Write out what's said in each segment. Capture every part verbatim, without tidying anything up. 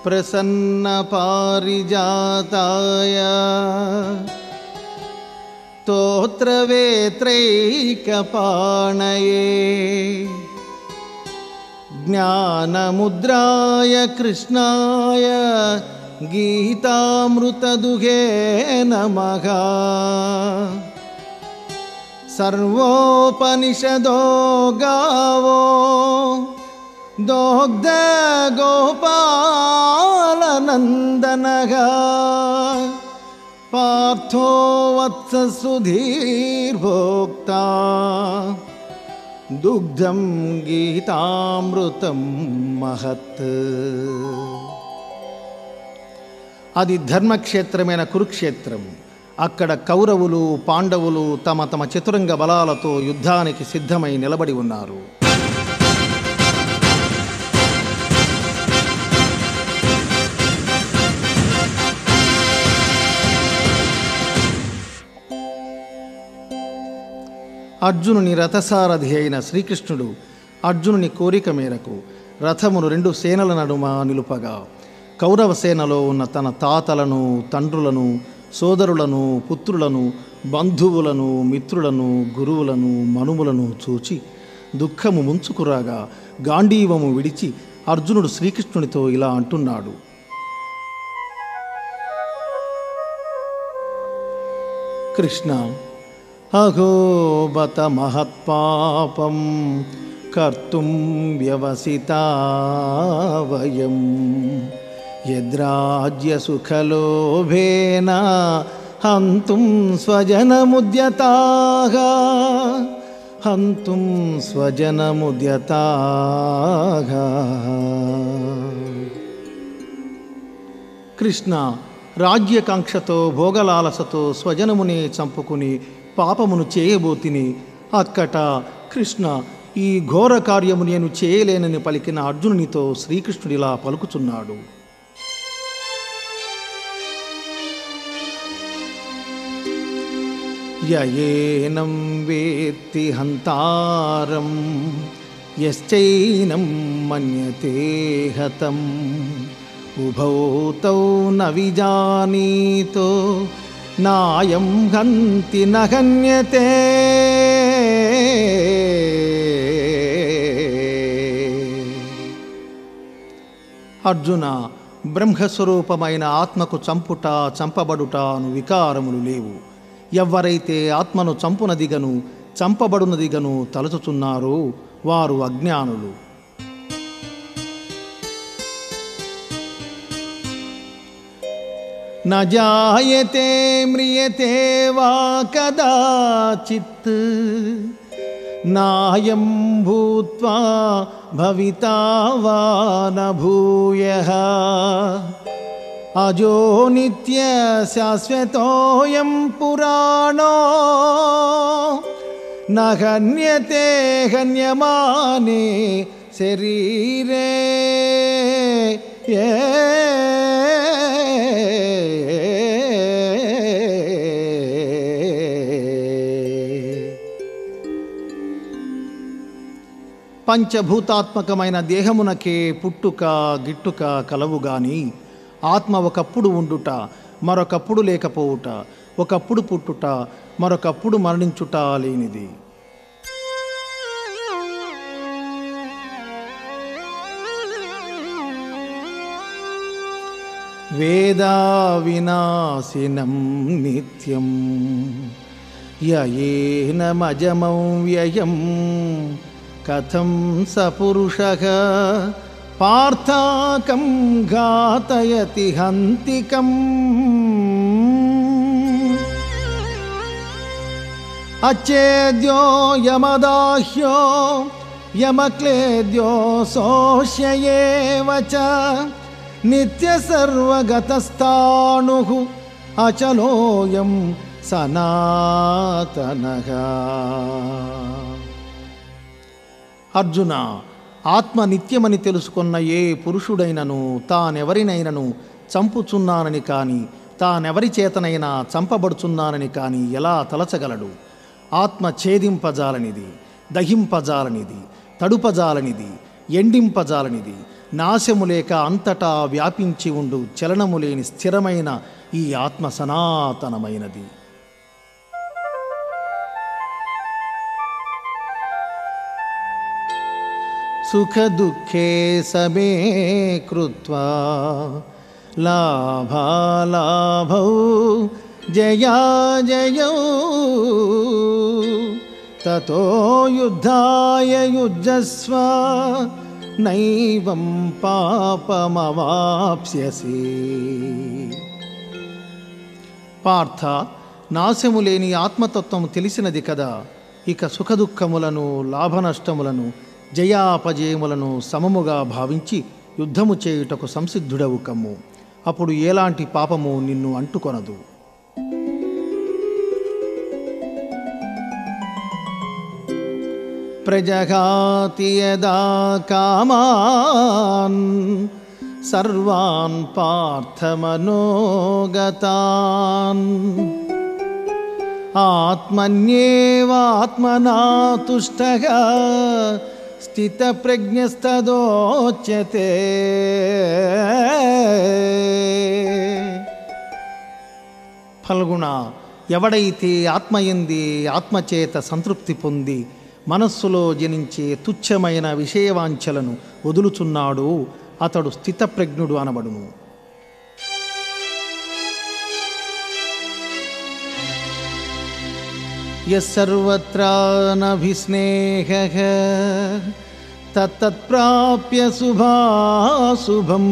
ప్రసన్న పారిజాతాయ స్తోత్రవేత్రైకపాణయే జ్ఞానముద్రాయ కృష్ణాయ గీతామృతదుహే నమః. సర్వోపనిషదో గావో దోగ్ధ గోపాలనందనః పార్థో వత్స సుధీర్భోక్తా దుగ్ధం గీతామృతం మహత్. అది ధర్మక్షేత్రమైన కురుక్షేత్రం. అక్కడ కౌరవులు పాండవులు తమ తమ చతురంగ బలాలతో యుద్ధానికి సిద్ధమై నిలబడి ఉన్నారు. అర్జునుని రథసారథి అయిన శ్రీకృష్ణుడు అర్జునుని కోరిక మేరకు రథమును రెండు సేనల నడుమ నిలుపగా కౌరవ సేనలో ఉన్న తన తాతలను, తండ్రులను, సోదరులను, పుత్రులను, బంధువులను, మిత్రులను, గురువులను, మనుములను చూచి దుఃఖము ముంచుకురాగా గాంధీవము విడిచి అర్జునుడు శ్రీకృష్ణునితో ఇలా అంటున్నాడు. కృష్ణ, అహో బత మహత్పాపం కర్తుం వ్యవసితా వయం యద్రాజ్య సుఖలోభేన హంతుం స్వజనముద్యతాః హంతుం స్వజనముద్యతాః. కృష్ణ, రాజ్యకాంక్షతో భోగలాలసతో స్వజనమునే చంపుకుని పాపమును చేయబోతిని. అక్కట కృష్ణ, ఈ ఘోర కార్యము నేను చేయలేనని పలికిన అర్జునునితో శ్రీకృష్ణుడిలా పలుకుచున్నాడు. యయేనం వేత్తి హంతారం యశ్చైనం మన్యతే హతం ఉభౌ తౌ న విజానీతో నాయం హంతి న హన్యతే. అర్జున, బ్రహ్మస్వరూపమైన ఆత్మకు చంపుట చంపబడుట అను వికారములు లేవు. ఎవ్వరైతే ఆత్మను చంపునదిగను చంపబడునదిగను తలచుచున్నారో వారు అజ్ఞానులు. న జాయతే మ్రియతే వా కదాచిత్ నాయం భూత్వా భవితా వా న భూయః అజో నిత్య శాశ్వతోయం పురాణో న హన్యతే హన్యమానే శరీరే. పంచభూతాత్మకమైన దేహమునకే పుట్టుక గిట్టుక కలవుగాని ఆత్మ ఒకప్పుడు ఉండుట మరొకప్పుడు లేకపోవుట, ఒకప్పుడు పుట్టుట మరొకప్పుడు మరణించుట లేనిది. వేదా వినాశినం నిత్యం యయేనమజమం వ్యయం కథం స పురుషః పార్థాకం ఘాతయతి హంతికం. అచ్చేద్యో యమదాహ్యో యమక్లేద్యో సోష్యయేవ చ నిత్య సర్వగతస్థాణుః అచలోయం సనాతనః. అర్జున, ఆత్మ నిత్యమని తెలుసుకున్న ఏ పురుషుడైనను తానెవరినైనను చంపుచున్నానని కాని తానెవరి చేతనైనా చంపబడుచున్నానని కాని ఎలా తలచగలడు? ఆత్మ ఛేదింపజాలనిది, దహింపజాలనిది, తడుపజాలనిది, ఎండింపజాలనిది, నాశము లేక అంతటా వ్యాపించి ఉండు చలనము లేని స్థిరమైన ఈ ఆత్మ సనాతనమైనది. సుఖ దుఃఖే సమే కృత్వా లాభాలాభౌ జయా జయౌ తతో యుద్ధాయ యుజ్యస్వ నైవం పాపమవాప్స్యసి. పార్థ, నాశము లేని ఆత్మతత్వము తెలిసినది కదా. ఇక సుఖదుఖములను లాభనష్టములను జయాపజయములను సమముగా భావించి యుద్ధము చేయుటకు సంసిద్ధుడవు కమ్ము. అప్పుడు ఎలాంటి పాపము నిన్ను అంటుకొనదు. ప్రజగాతి యదా కామాన్ సర్వాన్ పార్థమనోగతాన్ ఆత్మన్యేవాత్మనా తుష్టగా స్థితప్రజ్ఞస్తదోచ్యతే. ఫల్గుణ, ఎవడైతే ఆత్మయందే ఆత్మచేత సంతృప్తి పొంది మనస్సులో జనించే తుచ్చమైన విషయవాంఛలను వదులుచున్నాడో అతడు స్థితప్రజ్ఞుడు అనబడును. యస్సర్వత్రానభిస్నేహః తత్తత్ప్రాప్య శుభాశుభం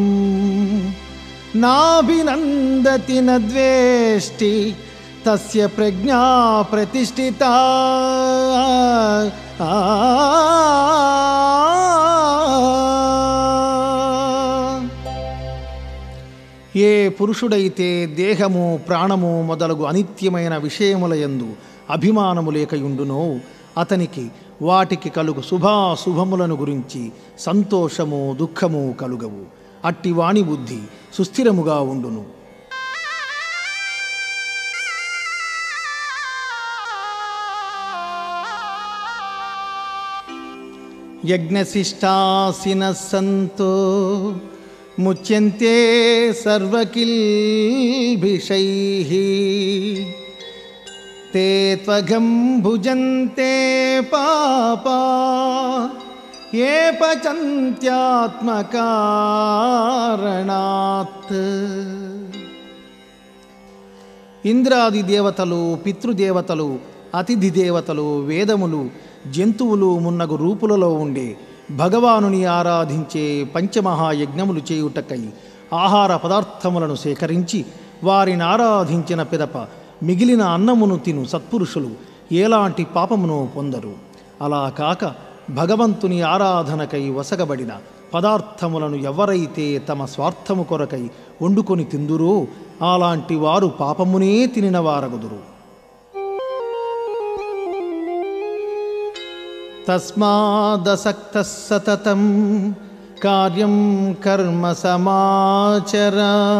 నాభినందతి నద్వేష్టి తస్య ప్రజ్ఞా ప్రతిష్ఠితా. ఏ పురుషుడైతే దేహము ప్రాణము మొదలగు అనిత్యమైన విషయములయందు అభిమానము లేకయుండునో అతనికి వాటికి కలుగు శుభాశుభములను గురించి సంతోషము దుఃఖము కలుగవు. అట్టి వాణి బుద్ధి సుస్థిరముగా ఉండును. యజ్ఞశిష్టాసినః సంతో ముచ్యంతే సర్వకిల్బిషైః తే త్వగం భుజంతే పాపా ఏ పచంత్యాత్మకారణాత్. ఇంద్రాది దేవతలు, పితృదేవతలు, అతిథి దేవతలు, వేదములు, జంతువులు మున్నగు రూపులలో ఉండే భగవానుని ఆరాధించే పంచమహాయజ్ఞములు చేయుటకై ఆహార పదార్థములను సేకరించి వారిని ఆరాధించిన పిదప మిగిలిన అన్నమును తిను సత్పురుషులు ఎలాంటి పాపమును పొందరు. అలా కాక భగవంతుని ఆరాధనకై వసగబడిన పదార్థములను ఎవరైతే తమ స్వార్థము కొరకై వండుకొని తిందురో అలాంటి వారు పాపమునే తినిన వారగుదురు. తస్మాదసక్తః సతతం కార్యం కర్మ సమాచర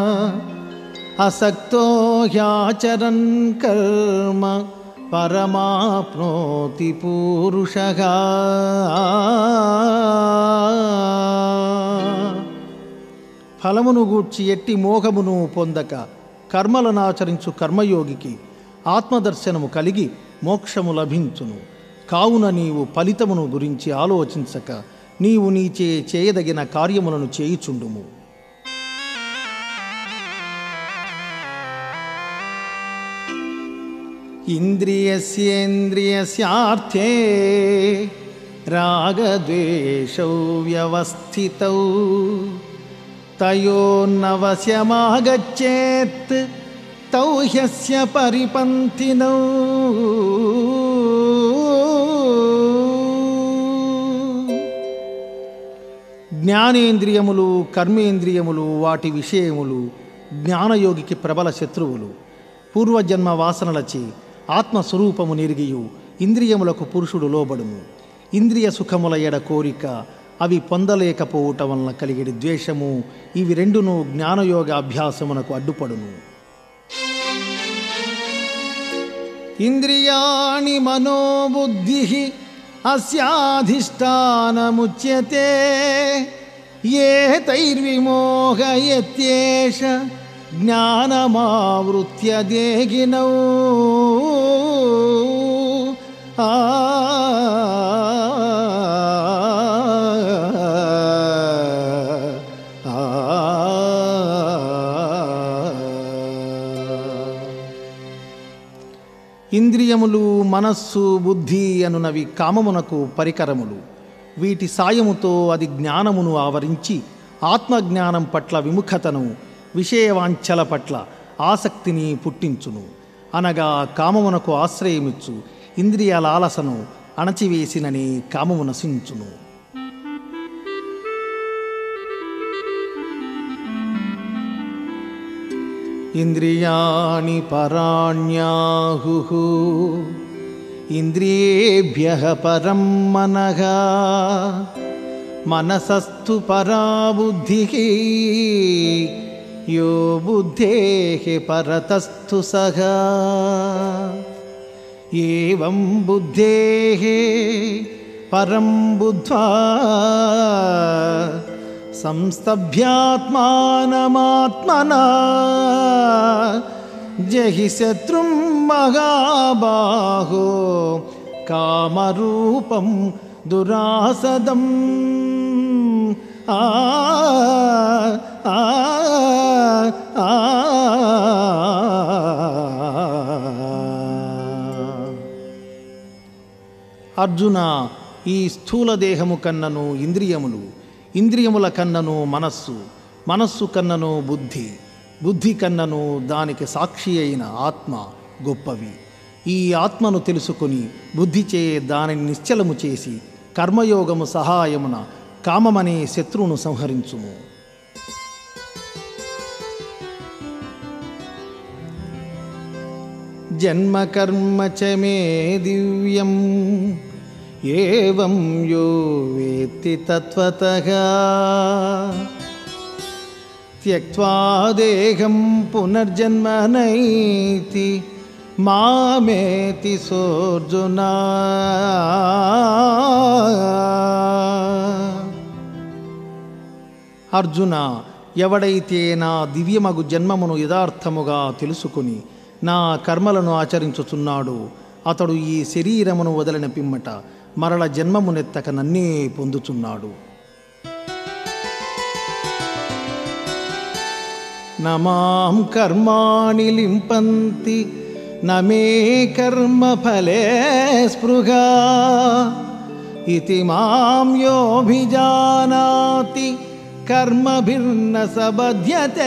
అసక్తో హ్యాచరన్ కర్మ పరమాప్నోతి పూరుషః. ఫలమును గూర్చి ఎట్టి మోహమును పొందక కర్మలనాచరించు కర్మయోగికి ఆత్మదర్శనము కలిగి మోక్షము లభించును. కావున నీవు ఫలితమును గురించి ఆలోచించక నీవు నీచే చేయదగిన కార్యములను చేయుచుండుము. ఇంద్రియస్యేంద్రియస్యార్థే రాగద్వేషౌ వ్యవస్థితౌ తయోర్నవశ్యమాగచ్చేత్ తౌ హ్యస్య పరిపంథినౌ. జ్ఞానేంద్రియములు, కర్మేంద్రియములు, వాటి విషయములు జ్ఞానయోగికి ప్రబల శత్రువులు. పూర్వజన్మ వాసనలచే ఆత్మస్వరూపము నెరిగియు ఇంద్రియములకు పురుషుడు లోబడును. ఇంద్రియ సుఖముల ఎడ కోరిక, అవి పొందలేకపోవట వలన కలిగేది ద్వేషము, ఇవి రెండును జ్ఞానయోగ అభ్యాసమునకు అడ్డుపడును. ఇంద్రియాణి మనోబుద్ధి అస్యాధిష్టానముచ్యతే ఏతైర్విమోహయత్యేష జ్ఞానమావృత్య దేహినౌ. ఆ ఇంద్రియములు, మనస్సు, బుద్ధి అనునవి కామమునకు పరికరములు. వీటి సాయముతో అది జ్ఞానమును ఆవరించి ఆత్మజ్ఞానం పట్ల విముఖతను, విషయవాంఛల పట్ల ఆసక్తిని పుట్టించును. అనగా కామమునకు ఆశ్రయమిచ్చు ఇంద్రియ లాలసను అణచివేసినని కామము నశించును. ఇంద్రియాణి పరాణ్యాహుః ఇంద్రియేభ్యః పరం మనః మనసస్తు పరా బుద్ధిః యో బుద్ధేః పరతస్తు సః. ఏవం బుద్ధేః పరం బుద్ధ్వా సంస్తభ్యాత్మానమాత్మనా జహి శత్రుం మహాబాహో కామరూపం దురాసదం. ఆ ఆ ఆ అర్జున, ఈ స్థూల దేహము కన్నను ఇంద్రియములు, ఇంద్రియముల కన్నను మనస్సు, మనస్సు కన్నను బుద్ధి, బుద్ధి కన్నను దానికి సాక్షి అయిన ఆత్మ గొప్పవి. ఈ ఆత్మను తెలుసుకుని బుద్ధిచే దానిని నిశ్చలము చేసి కర్మయోగము సహాయమున కామమనే శత్రువును సంహరించుము. జన్మ కర్మ చ మే దివ్యం ఏవం యో వేత్తి తత్వతః త్యక్త్వా దేహం పునర్జన్మ నైతి మామేతి సోర్జున. అర్జున, ఎవడైతే నా దివ్యమగు జన్మమును యథార్థముగా తెలుసుకుని నా కర్మలను ఆచరించుచున్నాడో అతడు ఈ శరీరమును వదలిన పిమ్మట మరల జన్మమునెత్తక నన్నే పొందుచున్నాడు. నమాం కర్మాణి లింపంతి నమే కర్మఫలే స్పృహా ఇతి మాం యోభిజానాతి కర్మభిర్న సబధ్యతే.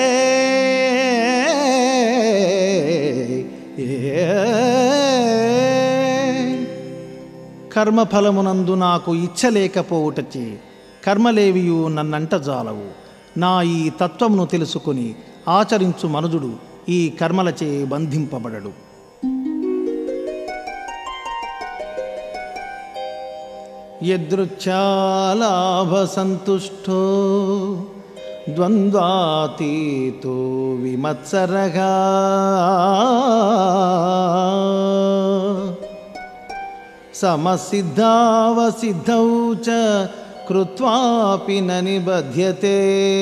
కర్మఫలమునందు నాకు ఇచ్చలేకపోవుటచే కర్మలేవియు నన్నంటజాలవు. నా ఈ తత్వమును తెలుసుకుని ఆచరించు మనుజుడు ఈ కర్మలచే బంధింపబడడు. యదృచ్ఛాలాభసంతుష్టో ద్వంద్వాతీతో విమత్సరః సమసిద్ధావసిద్ధౌ చ కృత్వాపి న నిబధ్యతే.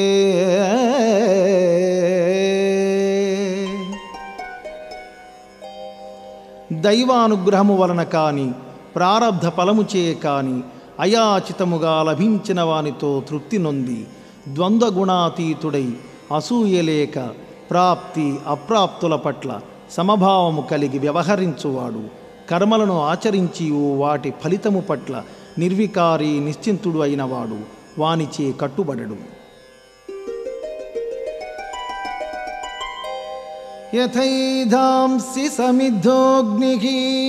దైవానుగ్రహము వలన కాని ప్రారబ్ధ ఫలముచే కాని అయాచితముగా లభించిన వానితో తృప్తి నొంది ద్వంద్వగుణాతీతుడై అసూయలేక ప్రాప్తి అప్రాప్తుల పట్ల సమభావము కలిగి వ్యవహరించువాడు కర్మలను ఆచరించి వాటి ఫలితము పట్ల నిర్వికారి నిశ్చింతుడు అయినవాడు వానిచే కట్టుబడడు. యథైధాంసి సమిద్ధోగ్నిః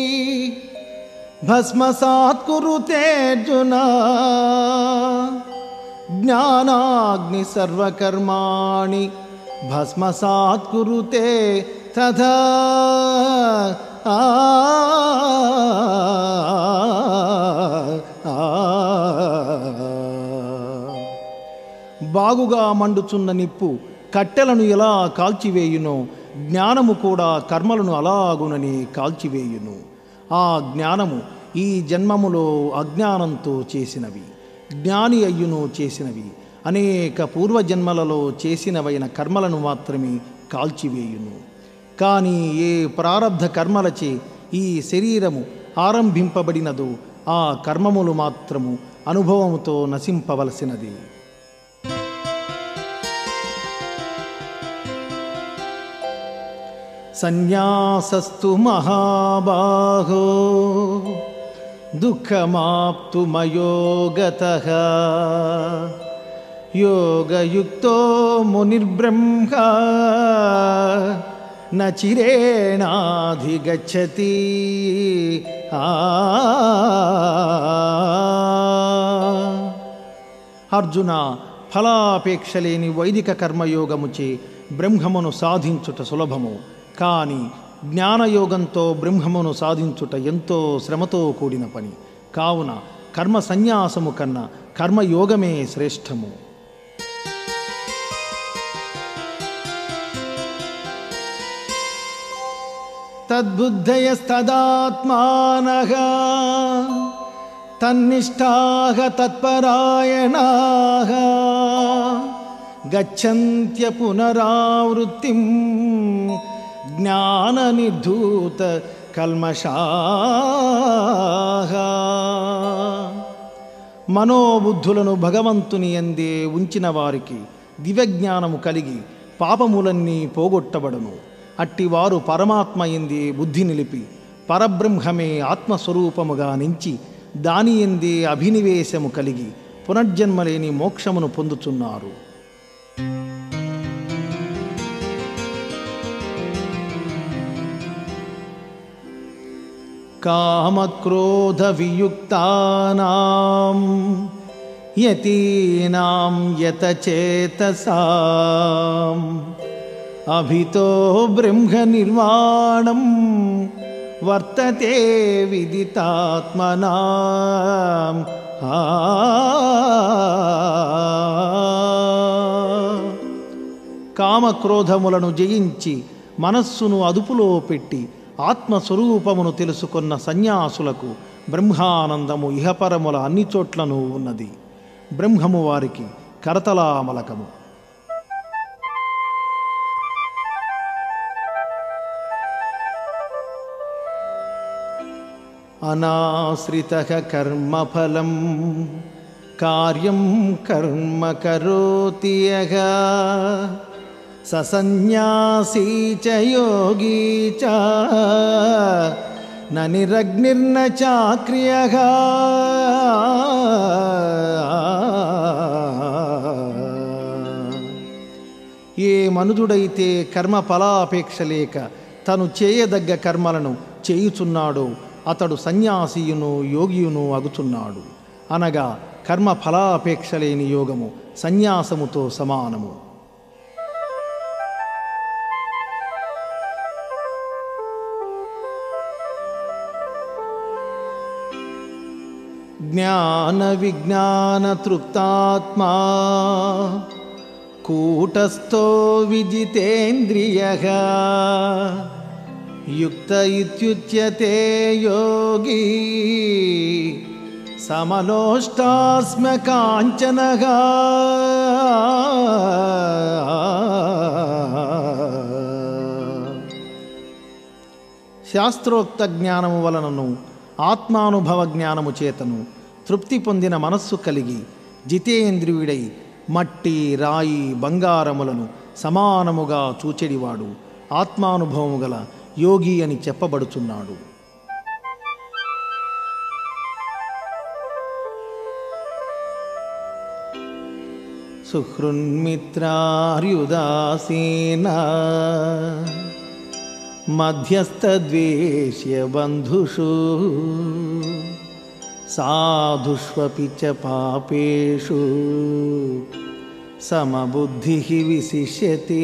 భస్మసాత్ కురుతే అర్జున జ్ఞానాగ్ని సర్వకర్మాణి భస్మసాత్ కురుతే తథా. ఆ బాగుగా మండుచున్న నిప్పు కట్టెలను ఎలా కాల్చివేయునో జ్ఞానము కూడా కర్మలను అలాగునని కాల్చివేయును. ఆ జ్ఞానము ఈ జన్మములో అజ్ఞానంతో చేసినవి, జ్ఞాని అయ్యును చేసినవి. అనేక పూర్వజన్మలలో చేసినవైన కర్మలను మాత్రమే కాల్చివేయును. కానీ ఏ ప్రారబ్ధ కర్మలచే ఈ శరీరము ఆరంభింపబడినదో ఆ కర్మములు మాత్రము అనుభవముతో నశింపవలసినది. సన్యాసస్తు మహాబాహో దుఃఖమాప్తుమయోగతః యోగయుక్తో మునిర్బ్రహ్మ న చిరేణాధిగచ్చతి. అర్జున, ఫలాపేక్ష లేని వైదిక కర్మయోగముచే బ్రహ్మమును సాధించుట సులభము. కానీ జ్ఞానయోగంతో బ్రహ్మమును సాధించుట ఎంతో శ్రమతో కూడిన పని. కావున కర్మ సన్యాసము కన్నా కర్మయోగమే శ్రేష్టము. తద్బుద్ధయస్తదాత్మానః తన్నిష్టాః తత్పరాయణాః గచ్చంత్య పునరావృత్తిం జ్ఞాననిర్ధూత కల్మషాః. మనోబుద్ధులను భగవంతుని యందే ఉంచిన వారికి దివ్యజ్ఞానము కలిగి పాపములన్నీ పోగొట్టబడును. అట్టివారు పరమాత్మ యందే బుద్ధి నిలిపి పరబ్రహ్మమే ఆత్మస్వరూపముగా నించి దాని యందే అభినివేశము కలిగి పునర్జన్మలేని మోక్షమును పొందుతున్నారు. కామక్రోధ వియుక్తానాం యతీనాం యతచేతసాం అభితో బ్రహ్మ నిర్వాణం వర్తతే విదితాత్మనాం. కామక్రోధములను జయించి మనస్సును అదుపులో పెట్టి ఆత్మస్వరూపమును తెలుసుకున్న సన్యాసులకు బ్రహ్మానందము ఇహపరముల అన్ని చోట్లను ఉన్నది. బ్రహ్మము వారికి కరతలామలకము. అనాశ్రితః కర్మఫలం కార్యం కర్మ కరోతి యః స సన్యాసీ చ యోగీ చ న నిరగ్నిర్న చాక్రియః. ఏ మనుజుడైతే కర్మ ఫలాపేక్ష లేక తను చేయదగ్గ కర్మలను చేయుచున్నాడో అతడు సన్యాసియును యోగియును అగుచున్నాడు. అనగా కర్మ ఫలాపేక్ష లేని యోగము సన్యాసముతో సమానము. జ్ఞాన విజ్ఞాన తృప్తాత్మా కూటస్థో విజితేంద్రియః యుక్త ఇత్యుచ్యతే యోగి సమలోష్టాస్మ కాంచనః. శాస్త్రోక్త జ్ఞానము వలనను ఆత్మానుభవ జ్ఞానము చేతను తృప్తి పొందిన మనస్సు కలిగి జితేంద్రియుడై మట్టి రాయి బంగారములను సమానముగా చూచెడివాడు ఆత్మానుభవము గల యోగి అని చెప్పబడుచున్నాడు. సుహృన్మిత్రార్యుదాసీనా మధ్యస్థద్వేష్య బంధుషు సాధుష్వపి చ పాపేషు సమబుద్ధిః విశిష్యతే.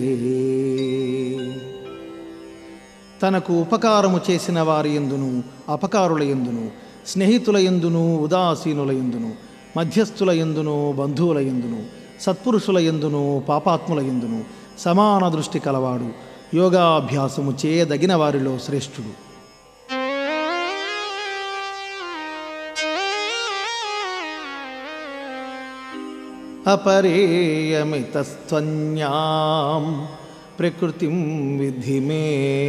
తనకు ఉపకారము చేసిన వారి యందును అపకారుల యందును స్నేహితుల యందును ఉదాసీనుల యందును మధ్యస్థుల యందును బంధువుల యందును సత్పురుషుల యందును పాపాత్ముల యందును సమాన దృష్టి కలవాడు యోగాభ్యాసము చేయదగిన వారిలో శ్రేష్ఠుడు. अपरेयमितस्त्वन्यां प्रकृतिं विद्धि मे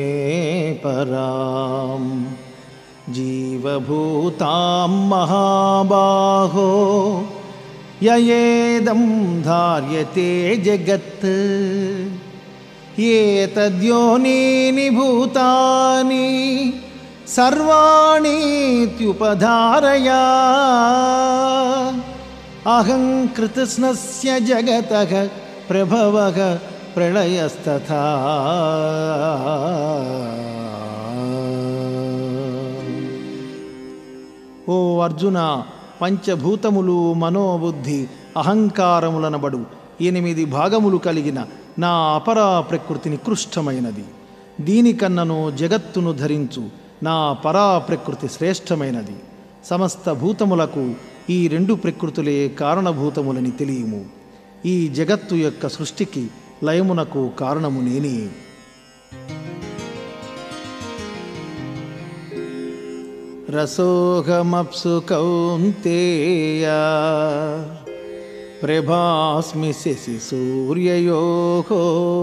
परां जीवभूतां महाबाहो ययेदं धार्यते जगत् एतद्योनीनि भूतानि सर्वाणीत्युपधारय अहं कृतस्नस्य जगतः प्रभवः प्रलयस्तथा। ఓ అర్జున, పంచభూతములు మనోబుద్ధి అహంకారములనబడు ఎనిమిది భాగములు కలిగిన నా అపరా ప్రకృతి నికృష్టమైనది. దీనికన్నను జగత్తును ధరించు నా పరా ప్రకృతి శ్రేష్టమైనది. సమస్త భూతములకు ఈ రెండు ప్రకృతులే కారణభూతములని తెలియము. ఈ జగత్తు యొక్క సృష్టికి లయమునకు కారణము నేనే. రసోహమప్సు కౌంతేయ ప్రభాస్మి శశి సూర్యయోః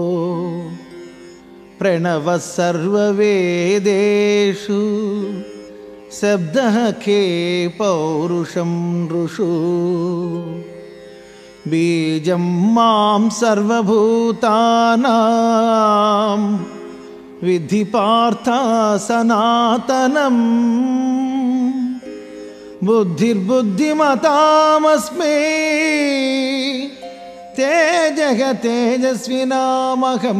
ప్రణవః సర్వవేదేషు శబ్దః కే పౌరుషం నృషు బీజం మాం సర్వభూతానాం విద్ధి పార్థ సనాతనం బుద్ధిర్బుద్ధిమతామస్మి తేజః తేజస్వినామహం.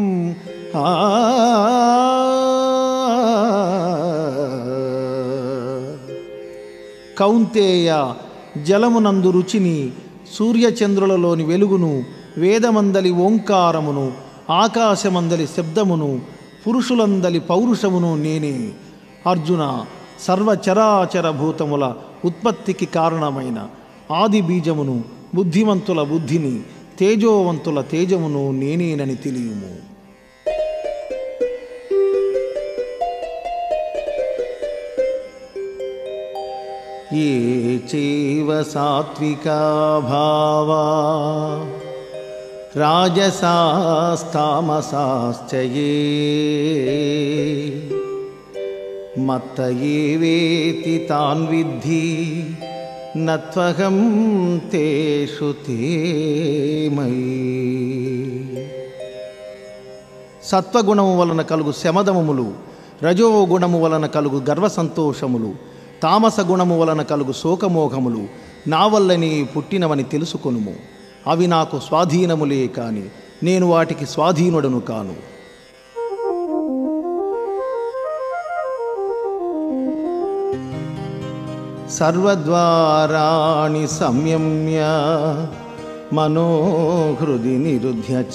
కౌంతేయ, జలమునందు రుచిని, సూర్యచంద్రులలోని వెలుగును, వేదమందలి ఓంకారమును, ఆకాశమందలి శబ్దమును, పురుషులందలి పౌరుషమును నేనే. అర్జున, సర్వచరాచర భూతముల ఉత్పత్తికి కారణమైన ఆది బీజమును, బుద్ధిమంతుల బుద్ధిని, తేజోవంతుల తేజమును నేనేనని తెలియుము. ఏ చైవ సాత్వికా భావా రాజసాస్తామసాశ్చ యే మత్త ఏవేతి తాన్ విద్ధి నత్వహం తేషు తే మయి. సత్వగుణము వలన కలుగు శమదమములు, రజోగుణము వలన కలుగు గర్వ సంతోషములు, తామస గుణము వలన కలుగు శోకమోహములు నా వల్లనే పుట్టినవని తెలుసుకొనుము. అవి నాకు స్వాధీనములే కాని నేను వాటికి స్వాధీనుడను కాను. సర్వద్వారాణి సంయమ్య మనోహృది నిరుధ్య చ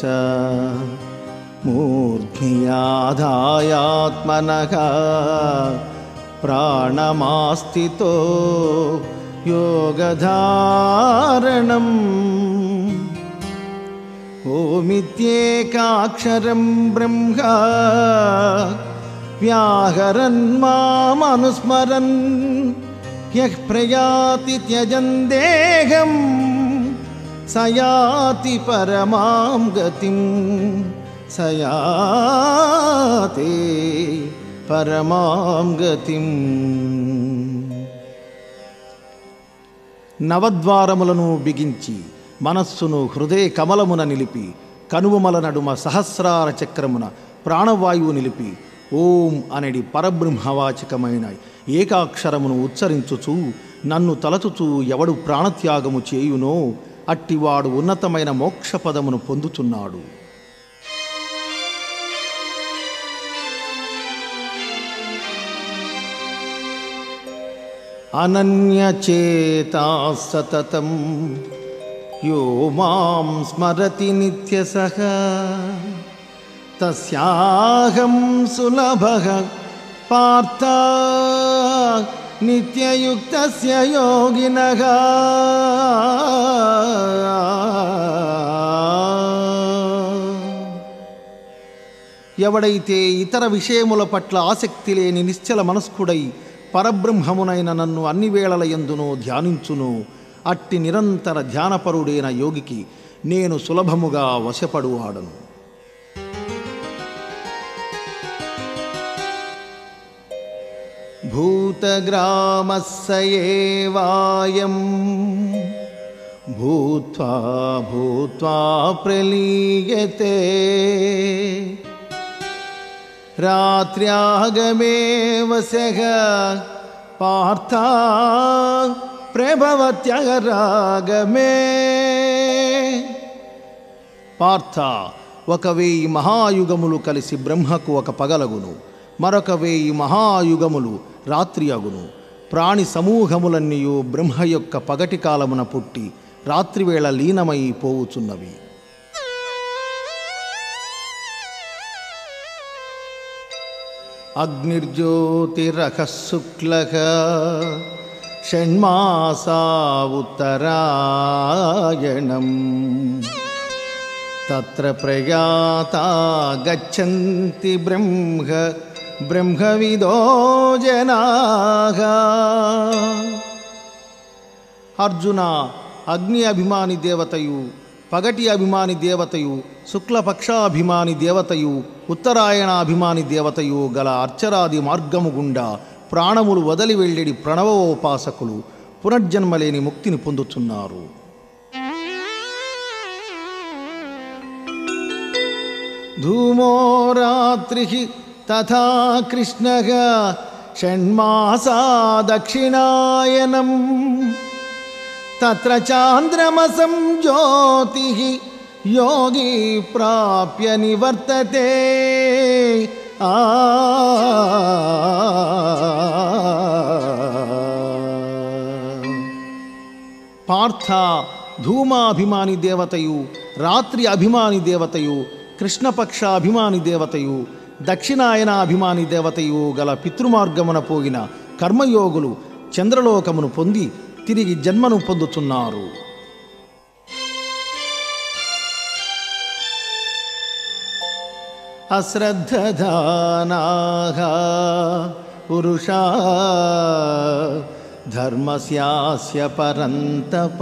మూర్ధ్యాధాయాత్మనః ప్రాణమాస్థితో యోగధారణం. ఓమిత్యేకాక్షరం బ్రహ్మ వ్యాహరన్ మామనుస్మరన్ యః ప్రయాతి త్యజన్ దేహం సయాతి పరమాం గతిం. సయాతే పరమాం గతిం. నవద్వారములను బిగించి మనస్సును హృదయ కమలమున నిలిపి కనుమల నడుమ సహస్రార చక్రమున ప్రాణవాయువు నిలిపి ఓం అనడి పరబ్రహ్మవాచకమైన ఏకాక్షరమును ఉచ్చరించుచు నన్ను తలచుచూ ఎవడు ప్రాణత్యాగము చేయునో అట్టివాడు ఉన్నతమైన మోక్షపదమును పొందుతున్నాడు. అనన్యచేతా సతతం యో మాం స్మరతి నిత్యసః తస్యాహం సులభః పార్థ నిత్యయుక్తస్య యోగినః. ఎవడైతే ఇతర విషయముల పట్ల ఆసక్తి లేని నిశ్చల మనస్కుడై పరబ్రహ్మమునైన నన్ను అన్ని వేళల యందునో ధ్యానించును అట్టి నిరంతర ధ్యానపరుడైన యోగికి నేను సులభముగా వశపడువాడను. భూతగ్రామస్య ఏవాయం భూత్వా భూత్వా ప్రలీయతే రాత్ర్యాగమే వసః పార్థ ప్రభవత్యగరాగమే. పార్థ, ఒక వెయ్యి మహాయుగములు కలిసి బ్రహ్మకు ఒక పగలగును, మరొక వెయ్యి మహాయుగములు రాత్రి అగును. ప్రాణి సమూహములన్నీయు బ్రహ్మ యొక్క పగటి కాలమున పుట్టి రాత్రివేళ లీనమై పోవుచున్నవి. అగ్నిర్జ్యోతిరఖ శుక్లః షణ్మాసా ఉత్తరాయణం తత్ర ప్రయాతా గచ్చంతి బ్రహ్మ బ్రహ్మవిదో జనాః. అర్జున, అగ్ని అభిమాని దేవతయు, పగటి అభిమాని దేవతయు, శుక్లపక్షాభిమాని దేవతయు, ఉత్తరాయణాభిమాని దేవతయు గల అర్చరాది మార్గము గుండా ప్రాణములు వదలి వెళ్ళిడి ప్రణవోపాసకులు పునర్జన్మలేని ముక్తిని పొందుతున్నారు. ధూమో రాత్రి తథా కృష్ణః షణ్మాసా దక్షిణాయనం తత్ర చాంద్రమసం జ్యోతిః యోగి ప్రాప్య నివర్తతే. ఆ పార్థ, ధూమాభిమాని దేవతయు, రాత్రి అభిమాని దేవతయు, కృష్ణపక్షాభిమాని దేవతయు, దక్షిణాయన అభిమాని దేవతయు గల పితృమార్గమున పోయిన కర్మయోగులు చంద్రలోకమును పొంది తిరిగి జన్మను పొందుతున్నారు. అశ్రద్ధదానాః పురుషా ధర్మస్యాస్య పరంతప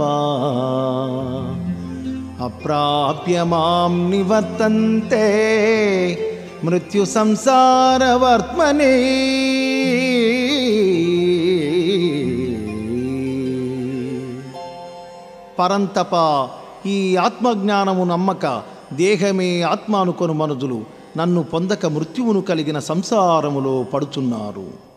అప్రాప్య మాం నివర్తంతే మృత్యు సంసారవర్త్మని. పరంతప, ఈ ఆత్మజ్ఞానము నమ్మక దేహమే ఆత్మ అనుకొను మనుజులు నన్ను పొందక మృత్యువును కలిగిన సంసారములో పడుచున్నారు.